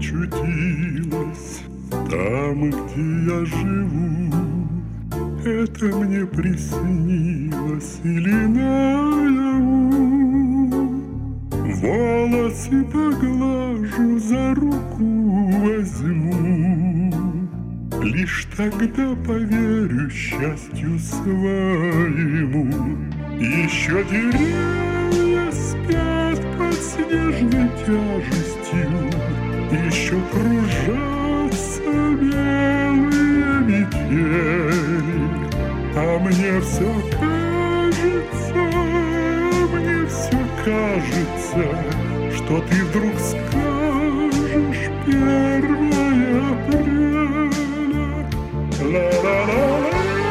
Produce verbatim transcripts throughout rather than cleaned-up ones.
очутилась там, где я живу. Это мне приснилось или наяву. Волосы поглажу, за руку возьму. Лишь тогда поверю счастью своему. Еще деревья спят под снежной тяжестью, еще кружатся белые метели. А мне все кажется, мне все кажется, что ты вдруг скажешь первое апреля. Ла-ла-ла-ла.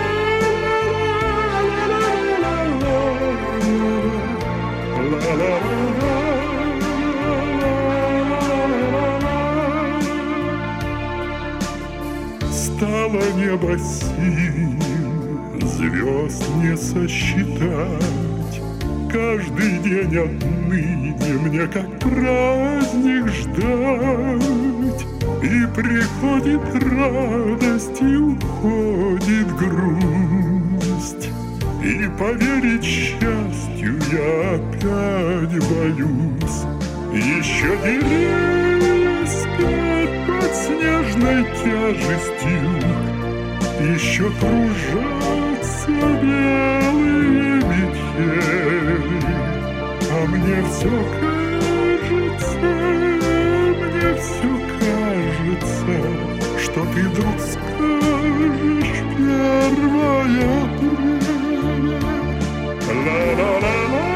Стало небо синим, звезд не сосчитать. Каждый день отныне мне как праздник ждать. И приходит радость, и уходит грусть. И поверить счастью я опять боюсь. Еще деревья спят под снежной тяжестью, еще кружатся белые метели. А мне все кажется, мне все кажется, что ты вдруг скажешь первое апреля. Ла-ла-ла-ла.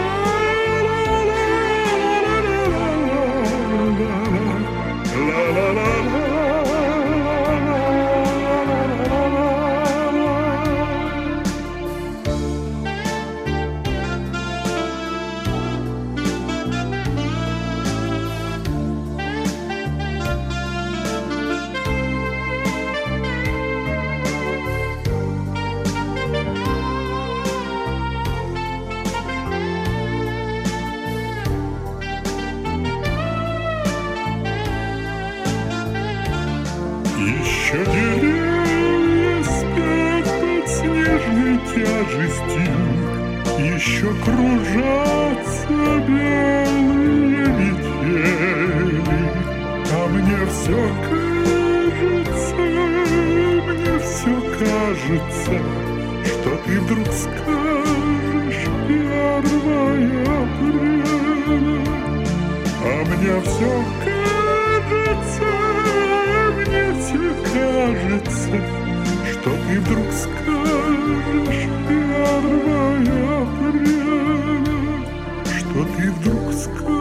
Еще деревья спят под снежной тяжестью, еще кружатся белые метели. А мне все кажется, мне все кажется, что ты вдруг скажешь первое апреля. А мне все кажется, мне кажется, что ты вдруг скажешь первое апреля, что ты вдруг скажешь.